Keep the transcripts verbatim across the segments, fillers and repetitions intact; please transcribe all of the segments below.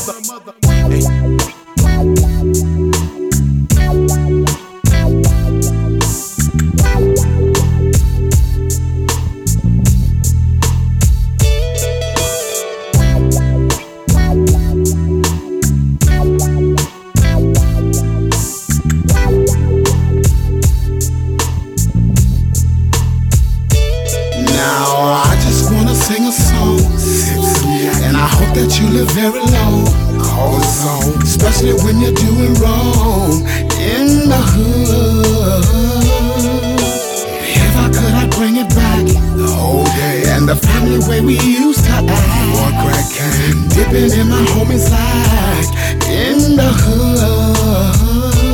That you live very long, call it song, especially when you're doing wrong in the hood. If I could, I'd bring it back the whole day and the family way we used to act. Boy, crack can dipping in my homies like in the hood.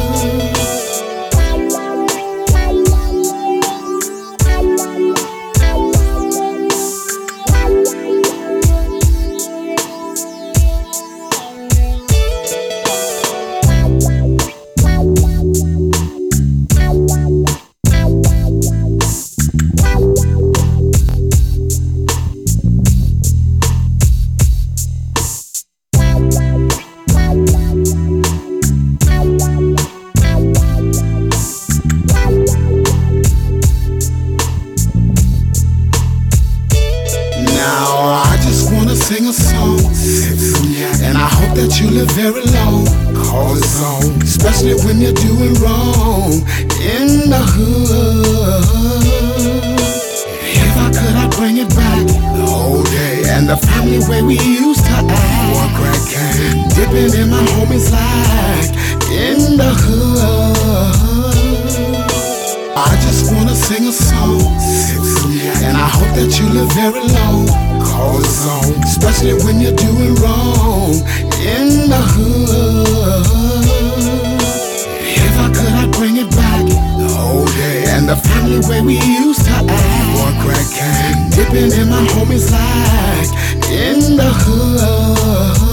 Sing a song, and I hope that you live very long, call it song, especially when you're doing wrong in the hood. If I could, I'd bring it back the whole day and the family way we used to act. Boy, crack can dipping in my homies like in the hood. I just wanna sing a song, and I hope that you live very long, call it song, especially when you're doing wrong in the hood. If I could, I'd bring it back the whole day and the family way we used to act. Boy, crack can dipping in my homies like in the hood.